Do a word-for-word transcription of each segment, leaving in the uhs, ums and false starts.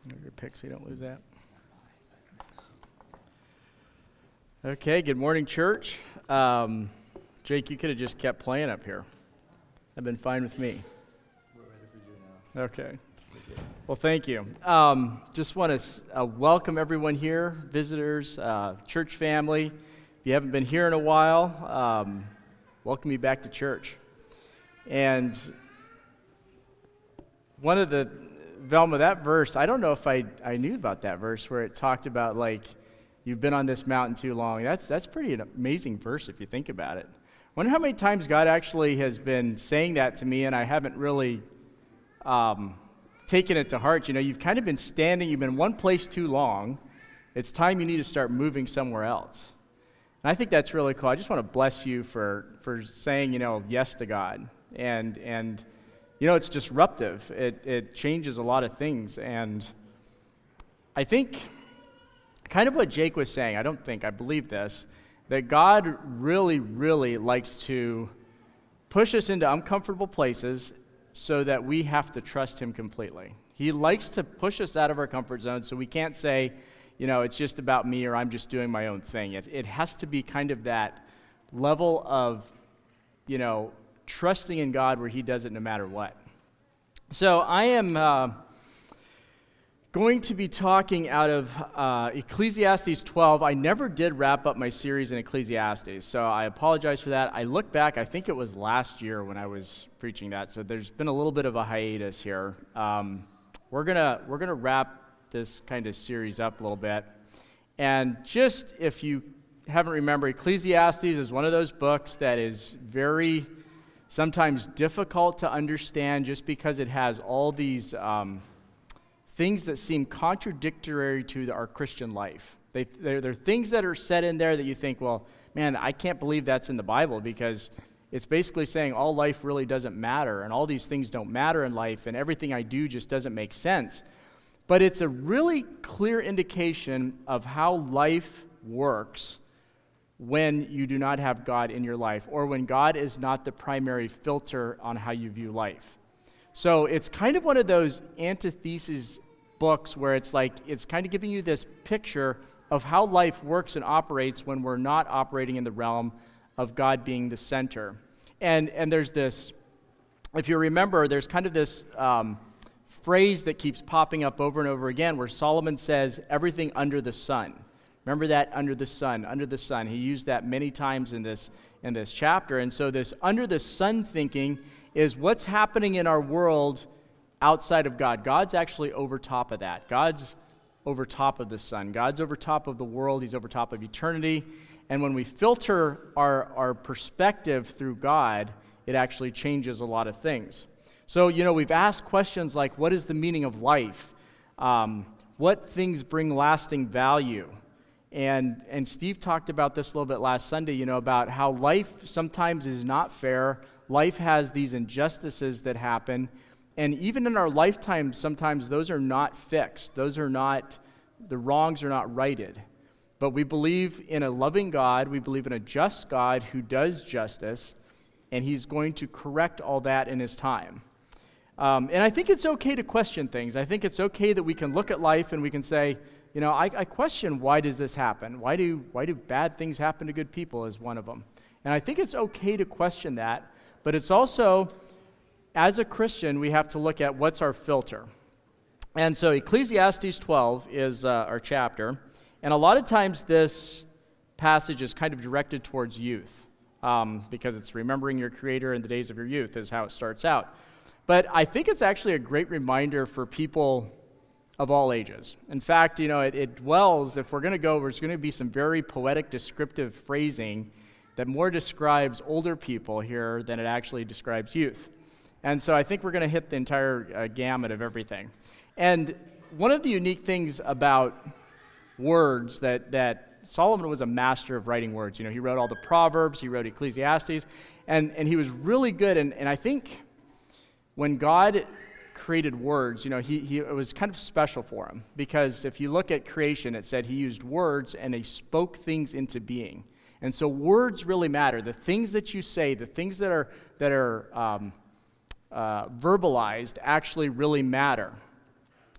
Your pick so you don't lose that. Okay, good morning, church. Um, Jake, you could have just kept playing up here. That'd been fine with me. We're ready for you now. Okay. Well, thank you. Um, just want to uh, welcome everyone here, visitors, uh, church family. If you haven't been here in a while, um, welcome you back to church. And one of the, Velma, that verse, I don't know if I, I knew about that verse where it talked about, like, you've been on this mountain too long. That's that's pretty an amazing verse if you think about it. I wonder how many times God actually has been saying that to me and I haven't really um, taken it to heart. You know, you've kind of been standing, you've been in one place too long. It's time you need to start moving somewhere else. And I think that's really cool. I just want to bless you for, for saying, you know, yes to God. And, and you know, it's disruptive. It, it changes a lot of things. And I think kind of what Jake was saying, I don't think, I believe this, that God really, really likes to push us into uncomfortable places so that we have to trust him completely. He likes to push us out of our comfort zone so we can't say, you know, it's just about me or I'm just doing my own thing. It, it has to be kind of that level of, you know, trusting in God where he does it no matter what. So I am uh, going to be talking out of uh, Ecclesiastes twelve. I never did wrap up my series in Ecclesiastes, so I apologize for that. I look back, I think it was last year when I was preaching that, so there's been a little bit of a hiatus here. Um, we're gonna we're gonna wrap this kind of series up a little bit, and just if you haven't remembered, Ecclesiastes is one of those books that is very sometimes difficult to understand just because it has all these um, things that seem contradictory to the, our Christian life. They, there are things that are said in there that you think, well, man, I can't believe that's in the Bible because it's basically saying all life really doesn't matter and all these things don't matter in life and everything I do just doesn't make sense. But it's a really clear indication of how life works when you do not have God in your life, or when God is not the primary filter on how you view life. So it's kind of one of those antithesis books where it's like, it's kind of giving you this picture of how life works and operates when we're not operating in the realm of God being the center. And and there's this, if you remember, there's kind of this um, phrase that keeps popping up over and over again where Solomon says, everything under the sun. Remember that, under the sun, under the sun. He used that many times in this in this chapter. And so this under the sun thinking is what's happening in our world outside of God. God's actually over top of that. God's over top of the sun. God's over top of the world. He's over top of eternity. And when we filter our, our perspective through God, it actually changes a lot of things. So, you know, we've asked questions like, what is the meaning of life? Um, what things bring lasting value? And and Steve talked about this a little bit last Sunday, you know, about how life sometimes is not fair. Life has these injustices that happen. And even in our lifetime, sometimes those are not fixed. Those are not, the wrongs are not righted. But we believe in a loving God. We believe in a just God who does justice. And he's going to correct all that in his time. Um, and I think it's okay to question things. I think it's okay that we can look at life and we can say, you know, I, I question, why does this happen? Why do why do bad things happen to good people is one of them. And I think it's okay to question that, but it's also, as a Christian, we have to look at what's our filter. And so Ecclesiastes twelve is uh, our chapter, and a lot of times this passage is kind of directed towards youth, um, because it's remembering your Creator in the days of your youth is how it starts out. But I think it's actually a great reminder for people of all ages. In fact, you know, it, it dwells, if we're going to go, there's going to be some very poetic, descriptive phrasing that more describes older people here than it actually describes youth. And so I think we're going to hit the entire uh, gamut of everything. And one of the unique things about words that, that Solomon was a master of writing words. You know, he wrote all the Proverbs, he wrote Ecclesiastes, and, and he was really good. And, and I think when God created words, you know, he, he it was kind of special for him, because if you look at creation, it said he used words and he spoke things into being. And so words really matter. The things that you say, the things that are that are um, uh, verbalized actually really matter.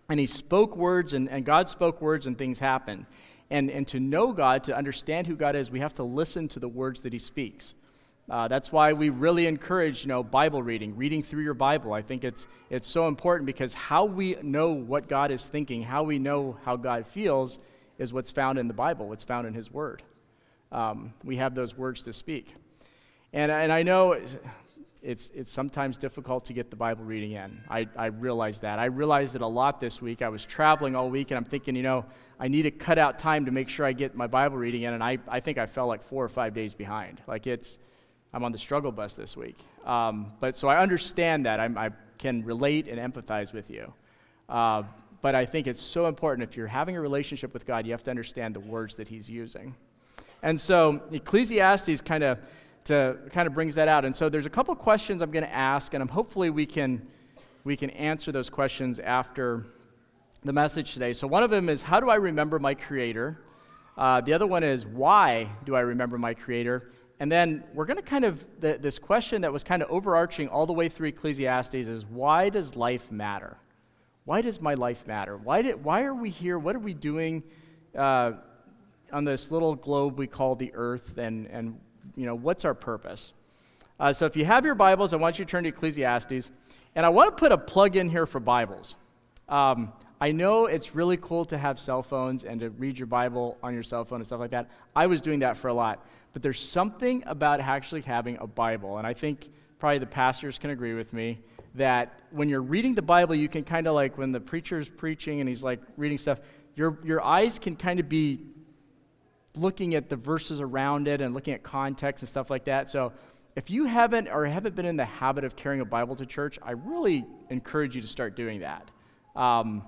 And he spoke words, and, and God spoke words, and things happened. And, and to know God, to understand who God is, we have to listen to the words that he speaks. Uh, that's why we really encourage, you know, Bible reading, reading through your Bible. I think it's it's so important because how we know what God is thinking, how we know how God feels, is what's found in the Bible, what's found in his word. Um, we have those words to speak. And, and I know it's it's sometimes difficult to get the Bible reading in. I, I realize that. I realized it a lot this week. I was traveling all week, and I'm thinking, you know, I need to cut out time to make sure I get my Bible reading in, and I, I think I fell like four or five days behind. Like it's, I'm on the struggle bus this week. Um, but so I understand that. I'm, I can relate and empathize with you. Uh, but I think it's so important if you're having a relationship with God, you have to understand the words that he's using. And so Ecclesiastes kind of to kind of brings that out. And so there's a couple questions I'm going to ask, and I'm hopefully we can we can answer those questions after the message today. So one of them is, how do I remember my Creator? Uh, the other one is, why do I remember my Creator? And then we're going to kind of, the, this question that was kind of overarching all the way through Ecclesiastes is, why does life matter? Why does my life matter? Why did, why are we here? What are we doing uh, on this little globe we call the earth? And, and you know, what's our purpose? Uh, so if you have your Bibles, I want you to turn to Ecclesiastes. And I want to put a plug in here for Bibles. Um, I know it's really cool to have cell phones and to read your Bible on your cell phone and stuff like that. I was doing that for a lot. But there's something about actually having a Bible, and I think probably the pastors can agree with me, that when you're reading the Bible, you can kind of like, when the preacher's preaching and he's like reading stuff, your your eyes can kind of be looking at the verses around it and looking at context and stuff like that. So if you haven't or haven't been in the habit of carrying a Bible to church, I really encourage you to start doing that. Um,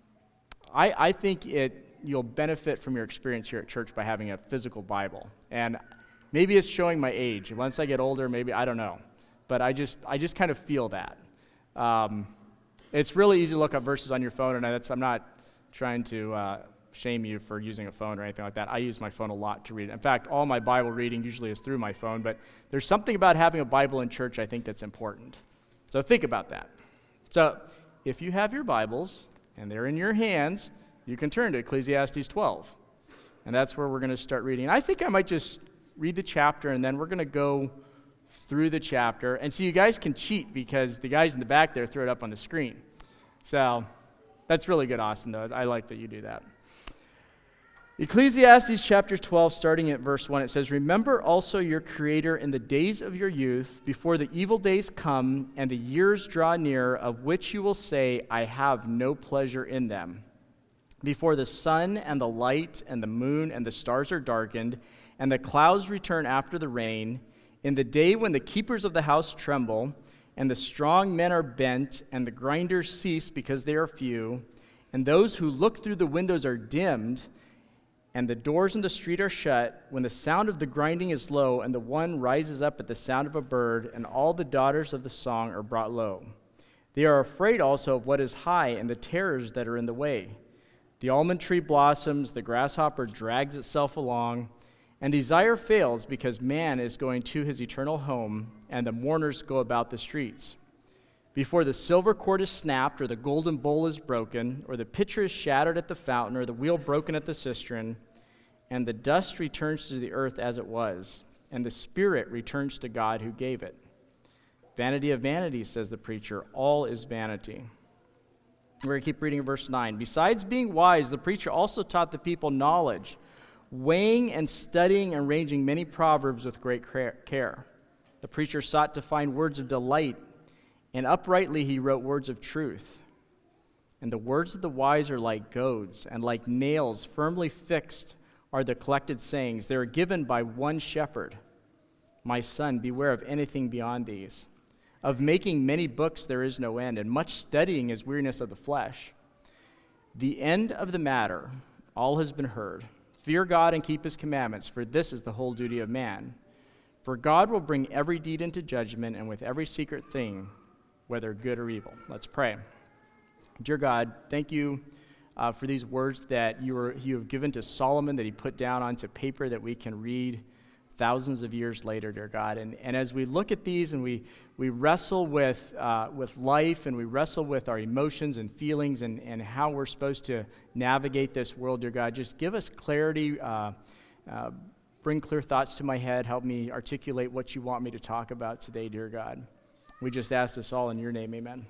I, I think it you'll benefit from your experience here at church by having a physical Bible. And maybe it's showing my age. Once I get older, maybe, I don't know. But I just I just kind of feel that. Um, it's really easy to look up verses on your phone, and that's, I'm not trying to uh, shame you for using a phone or anything like that. I use my phone a lot to read. In fact, all my Bible reading usually is through my phone, but there's something about having a Bible in church I think that's important. So think about that. So if you have your Bibles, and they're in your hands, you can turn to Ecclesiastes twelve. And that's where we're going to start reading. And I think I might just read the chapter, and then we're going to go through the chapter. And so you guys can cheat because the guys in the back there threw it up on the screen. So that's really good, Austin, though. I like that you do that. Ecclesiastes chapter twelve, starting at verse one, it says, "Remember also your Creator in the days of your youth, before the evil days come and the years draw near, of which you will say, I have no pleasure in them. Before the sun and the light and the moon and the stars are darkened, and the clouds return after the rain, in the day when the keepers of the house tremble, and the strong men are bent, and the grinders cease because they are few, and those who look through the windows are dimmed, and the doors in the street are shut, when the sound of the grinding is low, and the one rises up at the sound of a bird, and all the daughters of the song are brought low. They are afraid also of what is high, and the terrors that are in the way. The almond tree blossoms, the grasshopper drags itself along, and desire fails because man is going to his eternal home, and the mourners go about the streets. Before the silver cord is snapped, or the golden bowl is broken, or the pitcher is shattered at the fountain, or the wheel broken at the cistern, and the dust returns to the earth as it was, and the spirit returns to God who gave it. Vanity of vanities, says the preacher, all is vanity." We're going to keep reading verse nine. "Besides being wise, the preacher also taught the people knowledge, weighing and studying and arranging many proverbs with great care. The preacher sought to find words of delight, and uprightly he wrote words of truth. And the words of the wise are like goads, and like nails firmly fixed are the collected sayings. They are given by one shepherd. My son, beware of anything beyond these. Of making many books there is no end, and much studying is weariness of the flesh. The end of the matter, all has been heard. Fear God and keep his commandments, for this is the whole duty of man. For God will bring every deed into judgment, and with every secret thing, whether good or evil." Let's pray. Dear God, thank you uh, for these words that you, were, you have given to Solomon, that he put down onto paper that we can read thousands of years later, dear God. And, and as we look at these and we, we wrestle with, uh, with life and we wrestle with our emotions and feelings and, and how we're supposed to navigate this world, dear God, just give us clarity, uh, uh, bring clear thoughts to my head, help me articulate what you want me to talk about today, dear God. We just ask this all in your name, amen.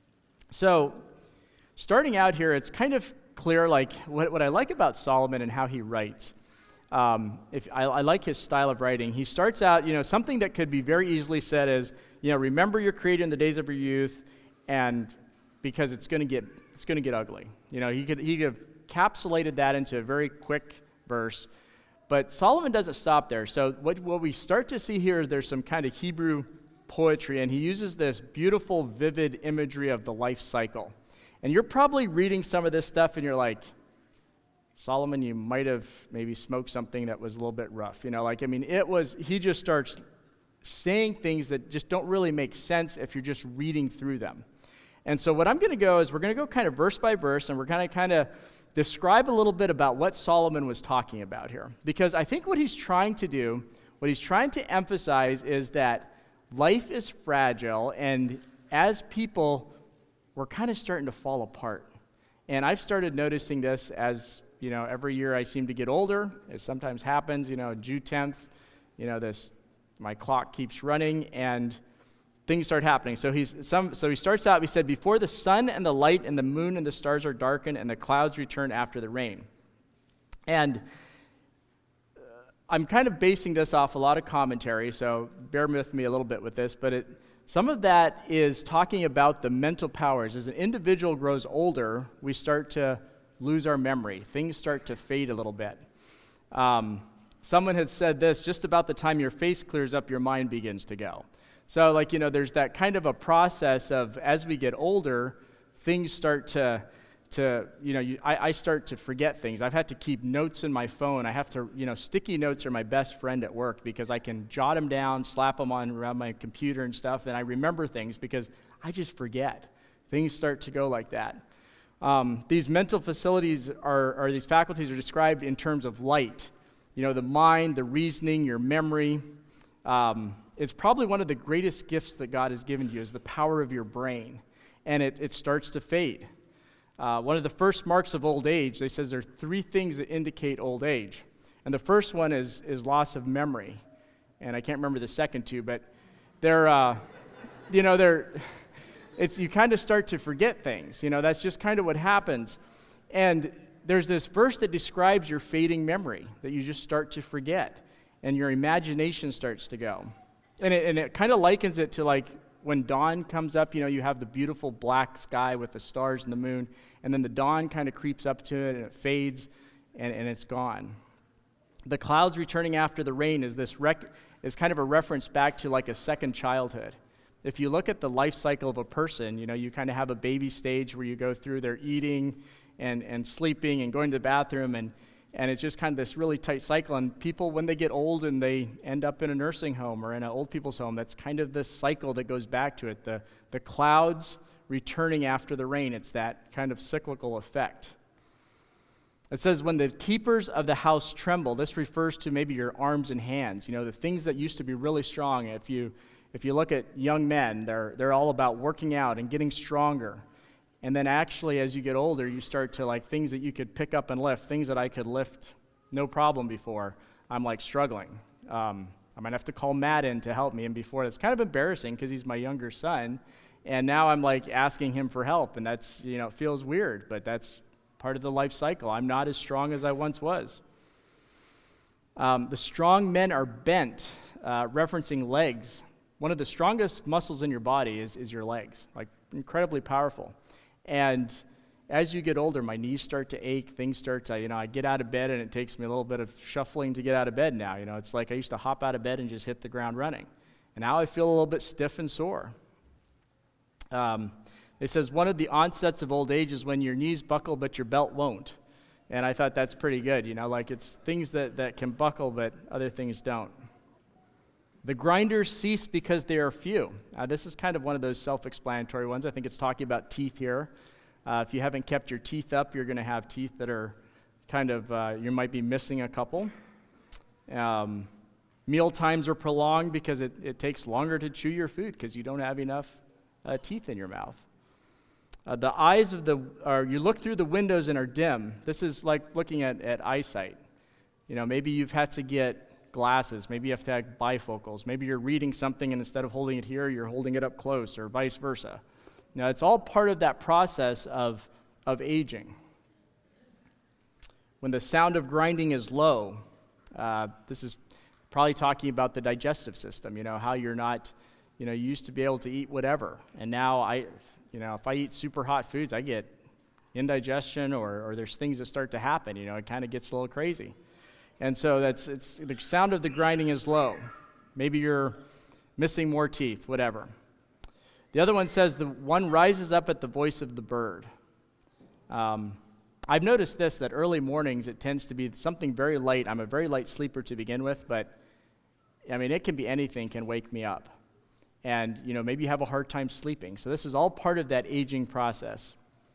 So, starting out here, it's kind of clear, like, what, what I like about Solomon and how he writes. Um, if I, I like his style of writing. He starts out, you know, something that could be very easily said as, you know, remember your Creator in the days of your youth, and because it's going to get it's going to get ugly. You know, he could he could have encapsulated that into a very quick verse, but Solomon doesn't stop there. So what what we start to see here is there's some kind of Hebrew poetry, and he uses this beautiful, vivid imagery of the life cycle. And you're probably reading some of this stuff, and you're like, Solomon, you might have maybe smoked something that was a little bit rough. You know, like, I mean, it was, he just starts saying things that just don't really make sense if you're just reading through them. And so what I'm going to go is we're going to go kind of verse by verse, and we're going to kind of describe a little bit about what Solomon was talking about here. Because I think what he's trying to do, what he's trying to emphasize is that life is fragile, and as people, we're kind of starting to fall apart. And I've started noticing this as, you know, every year I seem to get older. It sometimes happens, you know, June tenth, you know, this, my clock keeps running and things start happening. So he's some. So he starts out, he said, before the sun and the light and the moon and the stars are darkened and the clouds return after the rain. And uh, I'm kind of basing this off a lot of commentary, so bear with me a little bit with this, but it, some of that is talking about the mental powers. As an individual grows older, we start to lose our memory. Things start to fade a little bit. Um, someone had said this, just about the time your face clears up, your mind begins to go. So, like, you know, there's that kind of a process of, as we get older, things start to, to you know, you, I, I start to forget things. I've had to keep notes in my phone. I have to, you know, sticky notes are my best friend at work because I can jot them down, slap them on around my computer and stuff, and I remember things because I just forget. Things start to go like that. Um, these mental facilities are, or these faculties are described in terms of light. You know, the mind, the reasoning, your memory. Um, it's probably one of the greatest gifts that God has given you is the power of your brain. And it, it starts to fade. Uh, one of the first marks of old age, they says there are three things that indicate old age. And the first one is, is loss of memory. And I can't remember the second two, but they're, uh, you know, they're... It's, you kind of start to forget things. You know, that's just kind of what happens. And there's this verse that describes your fading memory, that you just start to forget, and your imagination starts to go. And it, and it kind of likens it to, like, when dawn comes up, you know, you have the beautiful black sky with the stars and the moon, and then the dawn kind of creeps up to it, and it fades, and, and it's gone. The clouds returning after the rain is this rec- is kind of a reference back to, like, a second childhood. If you look at the life cycle of a person, you know, you kind of have a baby stage where you go through their eating and, and sleeping and going to the bathroom, and, and it's just kind of this really tight cycle. And people, when they get old and they end up in a nursing home or in an old people's home, that's kind of this cycle that goes back to it. The, the clouds returning after the rain, it's that kind of cyclical effect. It says, when the keepers of the house tremble, this refers to maybe your arms and hands, you know, the things that used to be really strong. If you If you look at young men, they're they're all about working out and getting stronger. And then actually, as you get older, you start to, like, things that you could pick up and lift, things that I could lift no problem before, I'm, like, struggling. Um, I might have to call Matt in to help me. And before, it's kind of embarrassing because he's my younger son. And now I'm, like, asking him for help. And that's, you know, it feels weird, but that's part of the life cycle. I'm not as strong as I once was. Um, the strong men are bent, uh, referencing legs. One of the strongest muscles in your body is, is your legs, like incredibly powerful. And as you get older, my knees start to ache, things start to, you know, I get out of bed and it takes me a little bit of shuffling to get out of bed now. You know, it's like I used to hop out of bed and just hit the ground running. And now I feel a little bit stiff and sore. Um, it says one of the onsets of old age is when your knees buckle but your belt won't. And I thought that's pretty good, you know, like it's things that, that can buckle but other things don't. The grinders cease because they are few. Uh, this is kind of one of those self-explanatory ones. I think it's talking about teeth here. Uh, if you haven't kept your teeth up, you're going to have teeth that are kind of, uh, you might be missing a couple. Um, Meal times are prolonged because it, it takes longer to chew your food because you don't have enough uh, teeth in your mouth. Uh, the eyes of the, or you look through the windows and are dim. This is like looking at, at eyesight. You know, maybe you've had to get glasses. Maybe you have to have bifocals. Maybe you're reading something and instead of holding it here, you're holding it up close, or vice versa. Now, it's all part of that process of, of aging. When the sound of grinding is low, uh, this is probably talking about the digestive system, you know, how you're not, you know, you used to be able to eat whatever. And now, I, you know, if I eat super hot foods, I get indigestion or, or there's things that start to happen, you know, it kind of gets a little crazy. And so that's, it's, the sound of the grinding is low. Maybe you're missing more teeth, whatever. The other one says the one rises up at the voice of the bird. Um, I've noticed this, that early mornings it tends to be something very light. I'm a very light sleeper to begin with, but I mean, it can be anything can wake me up. And, you know, maybe you have a hard time sleeping. So this is all part of that aging process.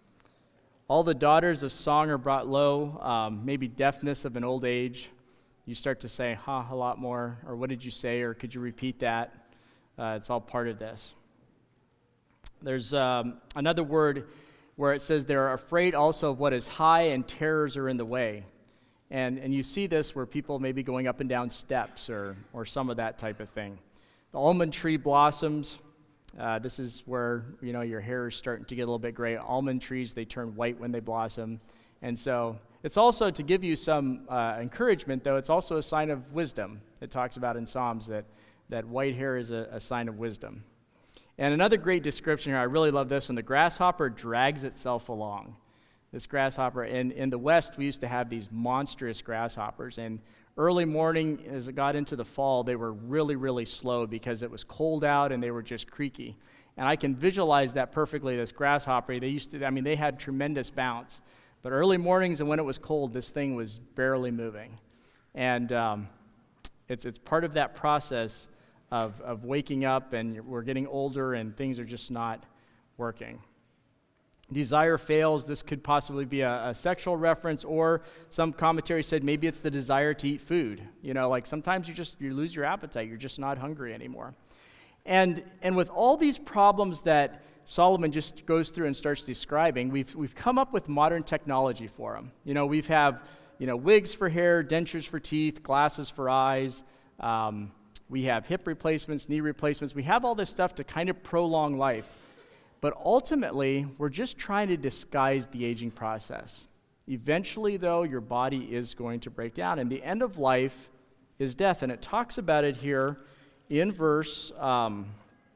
All the daughters of song are brought low, um, maybe deafness of an old age. You start to say, ha, huh, a lot more, or what did you say, or could you repeat that? Uh, it's all part of this. There's um, another word where it says they're afraid also of what is high and terrors are in the way. And and you see this where people may be going up and down steps or or some of that type of thing. The almond tree blossoms. Uh, this is where, you know, your hair is starting to get a little bit gray. Almond trees, they turn white when they blossom. And so it's also to give you some uh, encouragement, though, it's also a sign of wisdom. It talks about in Psalms that, that white hair is a, a sign of wisdom. And another great description here, I really love this one, the grasshopper drags itself along. This grasshopper, in, in the West, we used to have these monstrous grasshoppers, and early morning, as it got into the fall, they were really, really slow because it was cold out and they were just creaky. And I can visualize that perfectly, this grasshopper. They used to, I mean, they had tremendous bounce. But early mornings and when it was cold, this thing was barely moving. And um, it's it's part of that process of, of waking up, and we're getting older and things are just not working. Desire fails. This could possibly be a, a sexual reference, or some commentary said maybe it's the desire to eat food. You know, like sometimes you just you lose your appetite. You're just not hungry anymore. And and with all these problems that Solomon just goes through and starts describing, we've we've come up with modern technology for them. You know, we've have you know wigs for hair, dentures for teeth, glasses for eyes. Um, we have hip replacements, knee replacements. We have all this stuff to kind of prolong life. But ultimately, we're just trying to disguise the aging process. Eventually, though, your body is going to break down, and the end of life is death. And it talks about it here in verse, um,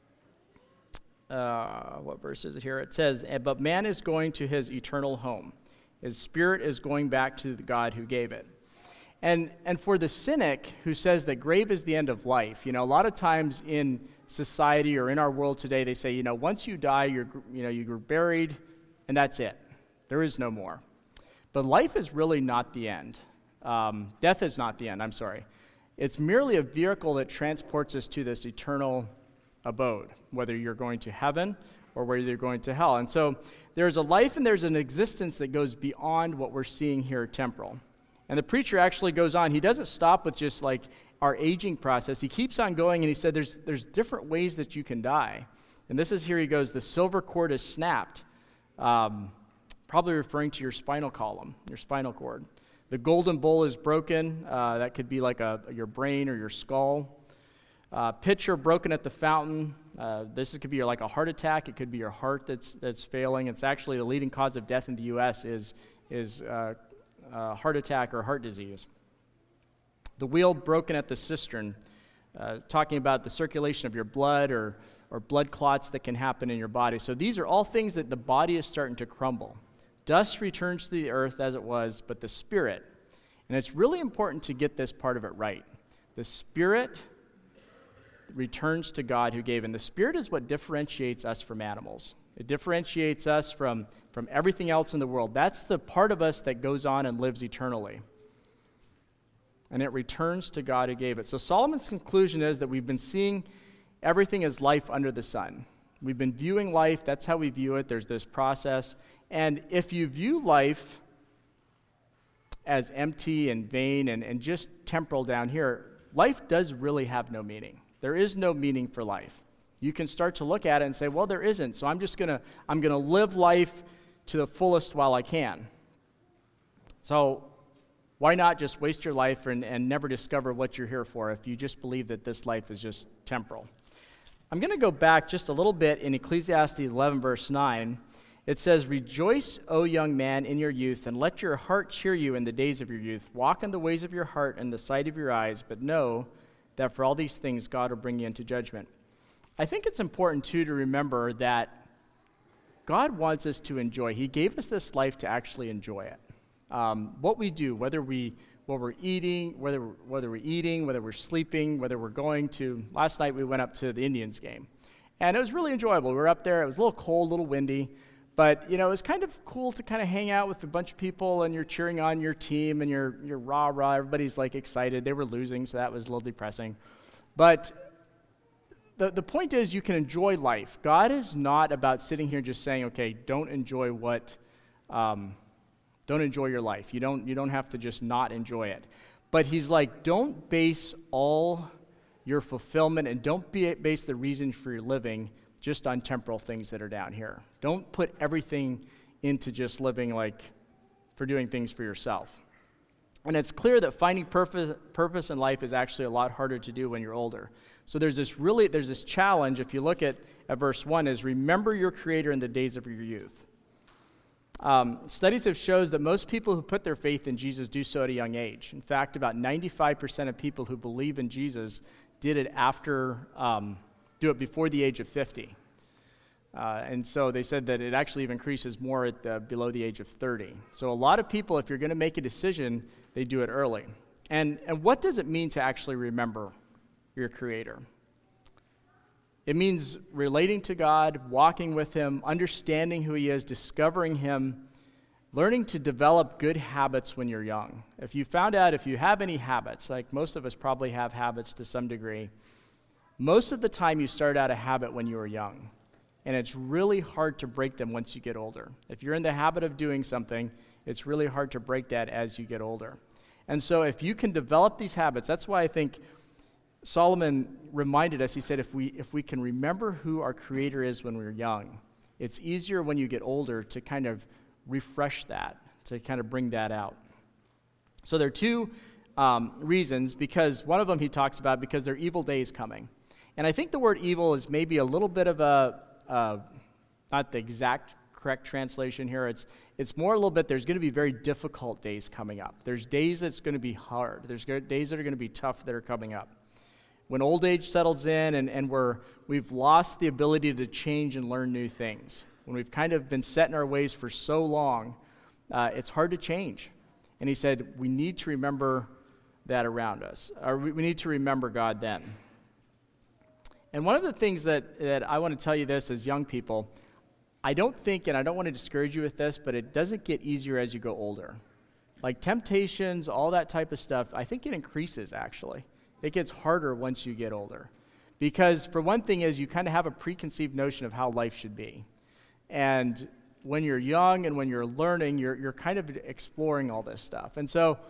uh, what verse is it here? It says, but man is going to his eternal home. His spirit is going back to the God who gave it. And and for the cynic who says that grave is the end of life, you know, a lot of times in society or in our world today, they say, you know, once you die, you're, you know, you're buried, and that's it. There is no more. But life is really not the end. Um, death is not the end, I'm sorry. It's merely a vehicle that transports us to this eternal abode, whether you're going to heaven or whether you're going to hell. And so there's a life and there's an existence that goes beyond what we're seeing here temporal. And the preacher actually goes on. He doesn't stop with just like our aging process. He keeps on going, and he said there's there's different ways that you can die. And this is here he goes, the silver cord is snapped, um, probably referring to your spinal column, your spinal cord. The golden bowl is broken. Uh, that could be like a your brain or your skull. Uh, pitcher broken at the fountain. Uh, this could be like a heart attack. It could be your heart that's that's failing. It's actually the leading cause of death in the U S is is uh, uh, heart attack or heart disease. The wheel broken at the cistern, uh, talking about the circulation of your blood or or blood clots that can happen in your body. So these are all things that the body is starting to crumble. Dust returns to the earth as it was, but the spirit, and it's really important to get this part of it right. The spirit returns to God who gave, and the spirit is what differentiates us from animals. It differentiates us from, from everything else in the world. That's the part of us that goes on and lives eternally. And it returns to God who gave it. So Solomon's conclusion is that we've been seeing everything as life under the sun. We've been viewing life, that's how we view it. There's this process. And if you view life as empty and vain and, and just temporal down here, life does really have no meaning. There is no meaning for life. You can start to look at it and say, well, there isn't, so I'm just going to I'm going to live life to the fullest while I can. So why not just waste your life and, and never discover what you're here for if you just believe that this life is just temporal? I'm going to go back just a little bit in Ecclesiastes eleven, verse nine. It says, "Rejoice, O young man, in your youth, and let your heart cheer you in the days of your youth. Walk in the ways of your heart and the sight of your eyes, but know that for all these things God will bring you into judgment." I think it's important, too, to remember that God wants us to enjoy. He gave us this life to actually enjoy it. Um, what we do, whether we what we're eating, whether whether we're eating, whether we're sleeping, whether we're going to. Last night we went up to the Indians game, and it was really enjoyable. We were up there. It was a little cold, a little windy, but you know it was kind of cool to kind of hang out with a bunch of people, and you're cheering on your team, and you're you're rah rah. Everybody's like excited. They were losing, so that was a little depressing, but. The, the point is you can enjoy life. God is not about sitting here just saying, okay, don't enjoy what, um, don't enjoy your life. You don't, you don't have to just not enjoy it. But he's like, don't base all your fulfillment and don't be, base the reason for your living just on temporal things that are down here. Don't put everything into just living like for doing things for yourself. And it's clear that finding purpose, purpose in life is actually a lot harder to do when you're older. So there's this really, there's this challenge, if you look at, at verse one, is remember your Creator in the days of your youth. Um, studies have shown that most people who put their faith in Jesus do so at a young age. In fact, about ninety-five percent of people who believe in Jesus did it after, um, do it before the age of fifty. Uh, and so they said that it actually even increases more at the, below the age of thirty. So a lot of people, if you're going to make a decision, they do it early. And and what does it mean to actually remember your Creator? It means relating to God, walking with Him, understanding who He is, discovering Him, learning to develop good habits when you're young. If you found out if you have any habits, like most of us probably have habits to some degree, most of the time you start out a habit when you were young. And it's really hard to break them once you get older. If you're in the habit of doing something, it's really hard to break that as you get older. And so if you can develop these habits, that's why I think Solomon reminded us, he said, if we if we can remember who our Creator is when we're young, it's easier when you get older to kind of refresh that, to kind of bring that out. So there are two um, reasons, because one of them he talks about, because there are evil days coming. And I think the word evil is maybe a little bit of a, uh, not the exact correct translation here, it's it's more a little bit, there's going to be very difficult days coming up. There's days that's going to be hard. There's days that are going to be tough that are coming up. When old age settles in and, and we're, we've lost the ability to change and learn new things, when we've kind of been set in our ways for so long, uh, it's hard to change. And he said, we need to remember that around us. Or we, we need to remember God then. And one of the things that, that I want to tell you this as young people, I don't think, and I don't want to discourage you with this, but it doesn't get easier as you go older. Like temptations, all that type of stuff, I think it increases actually. It gets harder once you get older. Because for one thing is you kind of have a preconceived notion of how life should be. And when you're young and when you're learning, you're you're kind of exploring all this stuff. And so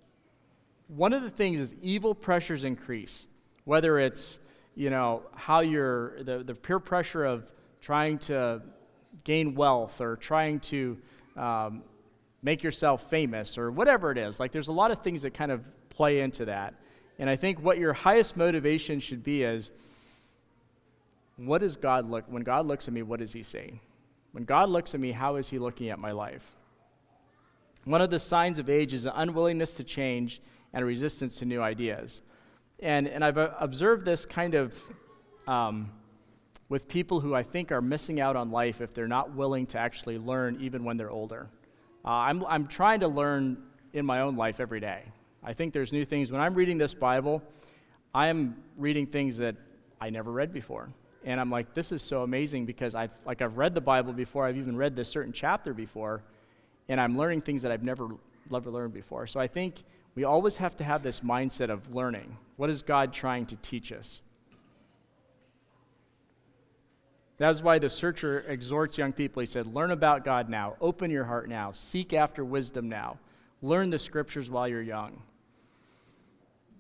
one of the things is evil pressures increase, whether it's, you know, how you're, the, the peer pressure of trying to gain wealth or trying to um, make yourself famous or whatever it is. Like there's a lot of things that kind of play into that. And I think what your highest motivation should be is, what does God look, when God looks at me, what does He see? When God looks at me, how is He looking at my life? One of the signs of age is an unwillingness to change and a resistance to new ideas. And and I've uh, observed this kind of um, with people who I think are missing out on life if they're not willing to actually learn even when they're older. Uh, I'm I'm trying to learn in my own life every day. I think there's new things. When I'm reading this Bible, I'm reading things that I never read before. And I'm like, this is so amazing because I've like I've read the Bible before, I've even read this certain chapter before, and I'm learning things that I've never, never learned before. So I think we always have to have this mindset of learning. What is God trying to teach us? That's why the Searcher exhorts young people. He said, learn about God now. Open your heart now. Seek after wisdom now. Learn the Scriptures while you're young.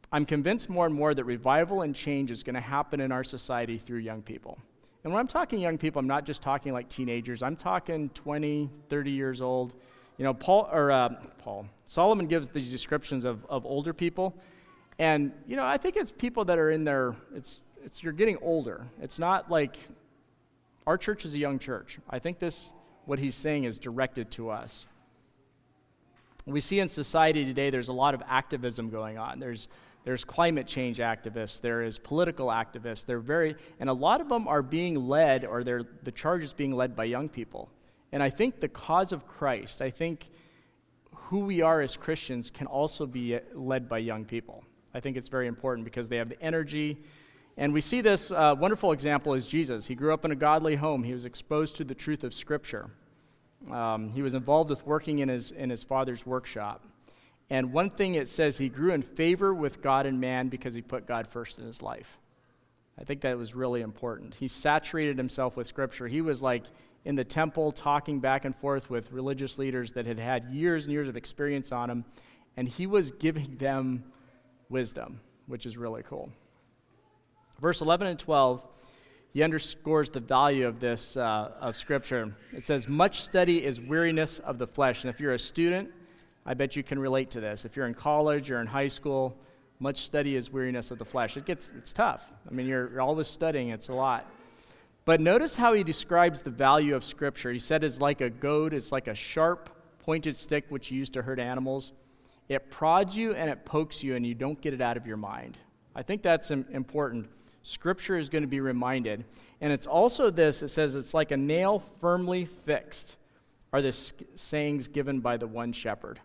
I'm convinced more and more that revival and change is going to happen in our society through young people. And when I'm talking young people, I'm not just talking like teenagers. I'm talking twenty, thirty years old. You know, Paul, or uh, Paul, Solomon gives these descriptions of, of older people. And, you know, I think it's people that are in their, it's, it's, you're getting older. It's not like, our church is a young church. I think this, what he's saying is directed to us. We see in society today, there's a lot of activism going on. There's There's climate change activists, there is political activists, they're very, and a lot of them are being led, or they're, the charge is being led by young people. And I think the cause of Christ, I think who we are as Christians can also be led by young people. I think it's very important because they have the energy. And we see this uh, wonderful example is Jesus. He grew up in a godly home. He was exposed to the truth of Scripture. Um, he was involved with working in his, in his father's workshop. And one thing it says, he grew in favor with God and man because he put God first in his life. I think that was really important. He saturated himself with Scripture. He was like in the temple talking back and forth with religious leaders that had had years and years of experience on him, and he was giving them wisdom, which is really cool. Verse eleven and twelve, he underscores the value of this, uh, of Scripture. It says, much study is weariness of the flesh. And if you're a student, I bet you can relate to this. If you're in college or in high school, much study is weariness of the flesh. It gets, it's tough. I mean, you're, you're always studying. It's a lot. But notice how he describes the value of Scripture. He said it's like a goad. It's like a sharp, pointed stick which you use to hurt animals. It prods you and it pokes you, and you don't get it out of your mind. I think that's important. Scripture is going to be reminded. And it's also this, it says it's like a nail firmly fixed, are the sayings given by the one shepherd.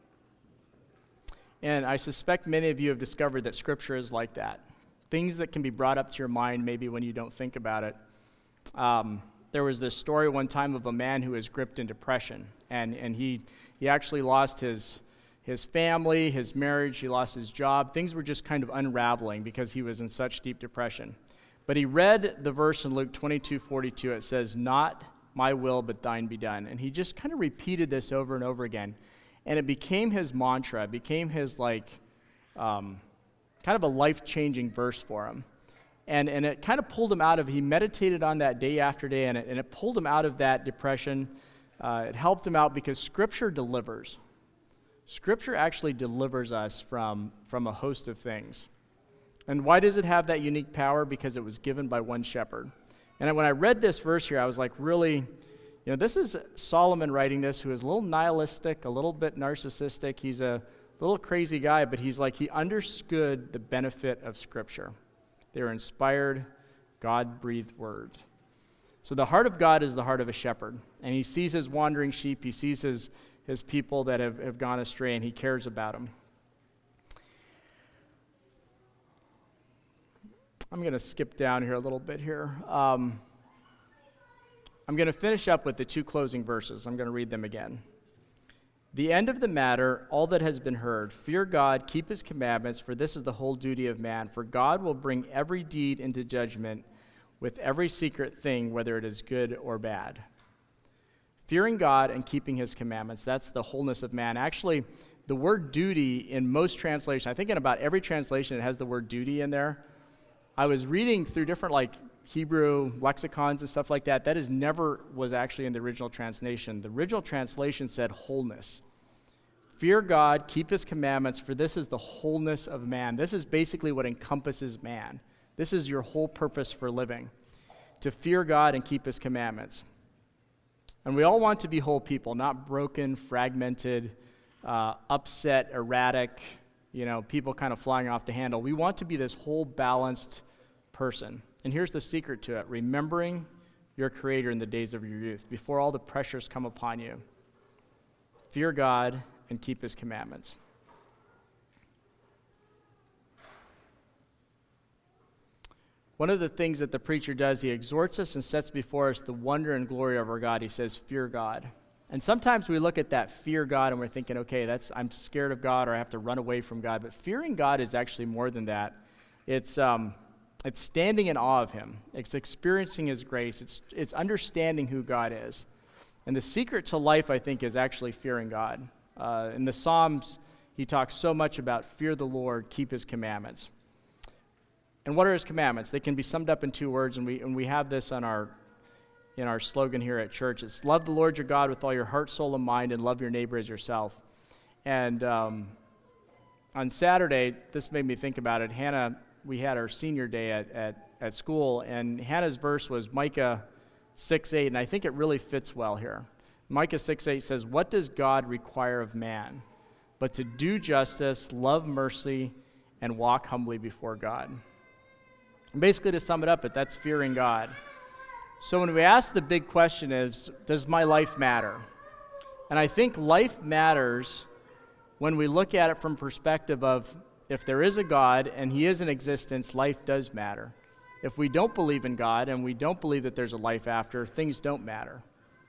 And I suspect many of you have discovered that Scripture is like that. Things that can be brought up to your mind maybe when you don't think about it. Um, there was this story one time of a man who was gripped in depression. And, and he, he actually lost his, his family, his marriage, he lost his job. Things were just kind of unraveling because he was in such deep depression. But he read the verse in Luke twenty-two forty-two. It says, not my will, but thine be done. And he just kind of repeated this over and over again. And it became his mantra. It became his, like, um, kind of a life-changing verse for him. And and it kind of pulled him out of, he meditated on that day after day, and it, and it pulled him out of that depression. Uh, it helped him out because Scripture delivers. Scripture actually delivers us from, from a host of things. And why does it have that unique power? Because it was given by one shepherd. And when I read this verse here, I was like, really... You know, this is Solomon writing this, who is a little nihilistic, a little bit narcissistic. He's a little crazy guy, but he's like, he understood the benefit of Scripture. They were inspired, God-breathed word. So the heart of God is the heart of a shepherd, and he sees his wandering sheep, he sees his, his people that have, have gone astray, and he cares about them. I'm going to skip down here a little bit here. Um, I'm going to finish up with the two closing verses. I'm going to read them again. The end of the matter, all that has been heard. Fear God, keep his commandments, for this is the whole duty of man. For God will bring every deed into judgment with every secret thing, whether it is good or bad. Fearing God and keeping his commandments, that's the wholeness of man. Actually, the word duty in most translations, I think in about every translation it has the word duty in there. I was reading through different like Hebrew lexicons and stuff like that. That is never was actually in the original translation. The original translation said wholeness. Fear God, keep his commandments, for this is the wholeness of man. This is basically what encompasses man. This is your whole purpose for living, to fear God and keep his commandments. And we all want to be whole people, not broken, fragmented, uh, upset, erratic, you know, people kind of flying off the handle. We want to be this whole balanced person. And here's the secret to it. Remembering your Creator in the days of your youth, before all the pressures come upon you. Fear God and keep his commandments. One of the things that the preacher does, he exhorts us and sets before us the wonder and glory of our God. He says, fear God. And sometimes we look at that fear God and we're thinking, okay, that's I'm scared of God or I have to run away from God. But fearing God is actually more than that. It's um, it's standing in awe of him. It's experiencing his grace. It's it's understanding who God is. And the secret to life, I think, is actually fearing God. Uh, in the Psalms, he talks so much about fear the Lord, keep his commandments. And what are his commandments? They can be summed up in two words, and we and we have this on our in our slogan here at church. It's love the Lord your God with all your heart, soul, and mind, and love your neighbor as yourself. And um, on Saturday, this made me think about it. Hannah, we had our senior day at, at, at school, and Hannah's verse was Micah six eight, and I think it really fits well here. Micah six eight says, "What does God require of man? But to do justice, love mercy, and walk humbly before God." And basically, to sum it up, that's fearing God. So when we ask the big question is, does my life matter? And I think life matters when we look at it from perspective of, if there is a God and he is in existence, life does matter. If we don't believe in God and we don't believe that there's a life after, things don't matter.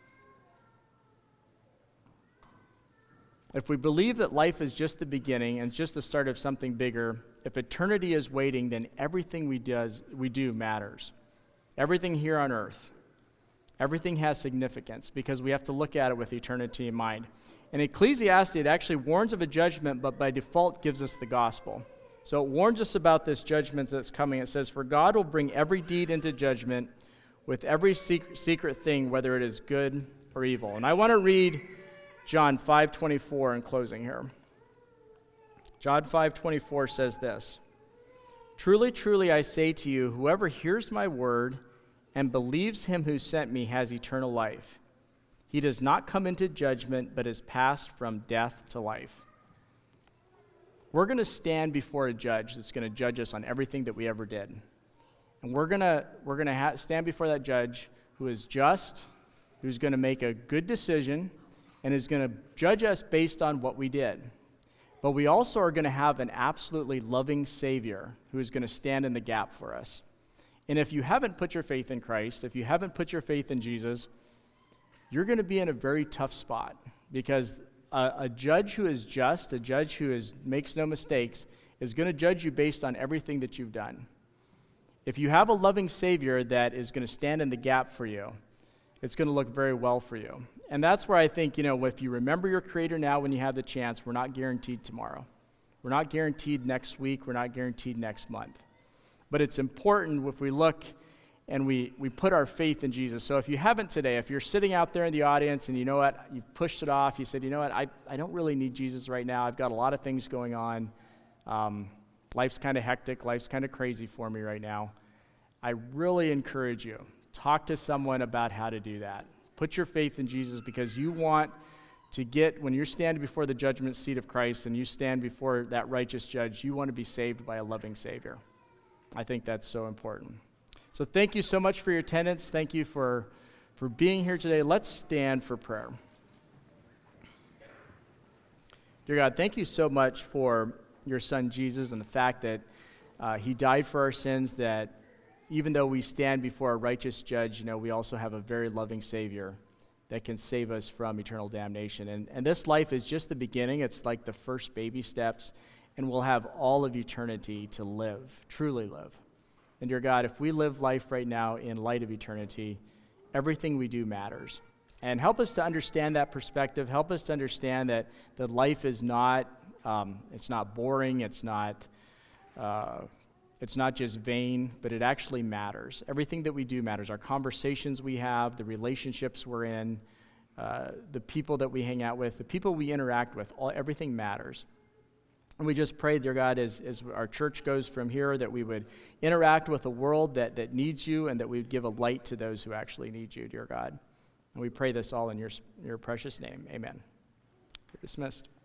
If we believe that life is just the beginning and just the start of something bigger, if eternity is waiting, then everything we, does, we do matters. Everything here on earth. Everything has significance because we have to look at it with eternity in mind. In Ecclesiastes, it actually warns of a judgment, but by default gives us the gospel. So it warns us about this judgment that's coming. It says, "For God will bring every deed into judgment with every secret thing, whether it is good or evil." And I want to read John five twenty-four in closing here. John five twenty-four says this, "Truly, truly, I say to you, whoever hears my word and believes him who sent me has eternal life. He does not come into judgment, but is passed from death to life." We're going to stand before a judge that's going to judge us on everything that we ever did. And we're going to we're going to ha- stand before that judge who is just, who's going to make a good decision, and is going to judge us based on what we did. But we also are going to have an absolutely loving Savior who is going to stand in the gap for us. And if you haven't put your faith in Christ, if you haven't put your faith in Jesus, you're going to be in a very tough spot, because a, a judge who is just, a judge who is makes no mistakes, is going to judge you based on everything that you've done. If you have a loving Savior that is going to stand in the gap for you, it's going to look very well for you. And that's where I think, you know, if you remember your Creator now when you have the chance, we're not guaranteed tomorrow. We're not guaranteed next week. We're not guaranteed next month. But it's important if we look and we, we put our faith in Jesus. So if you haven't today, if you're sitting out there in the audience and you know what, you've pushed it off, you said, you know what, I, I don't really need Jesus right now. I've got a lot of things going on. Um, life's kind of hectic. Life's kind of crazy for me right now. I really encourage you, talk to someone about how to do that. Put your faith in Jesus, because you want to get, when you're standing before the judgment seat of Christ and you stand before that righteous judge, you want to be saved by a loving Savior. I think that's so important. So thank you so much for your attendance. Thank you for, for being here today. Let's stand for prayer. Dear God, thank you so much for your Son Jesus and the fact that uh, he died for our sins, that even though we stand before a righteous judge, you know, we also have a very loving Savior that can save us from eternal damnation. And, and this life is just the beginning. It's like the first baby steps, and we'll have all of eternity to live, truly live. And dear God, if we live life right now in light of eternity, everything we do matters. And help us to understand that perspective. Help us to understand that, that life is not, um, it's not boring, it's not... Uh, It's not just vain, but it actually matters. Everything that we do matters. Our conversations we have, the relationships we're in, uh, the people that we hang out with, the people we interact with, all, everything matters. And we just pray, dear God, as, as our church goes from here, that we would interact with a world that, that needs you, and that we would give a light to those who actually need you, dear God. And we pray this all in your, your precious name. Amen. You're dismissed.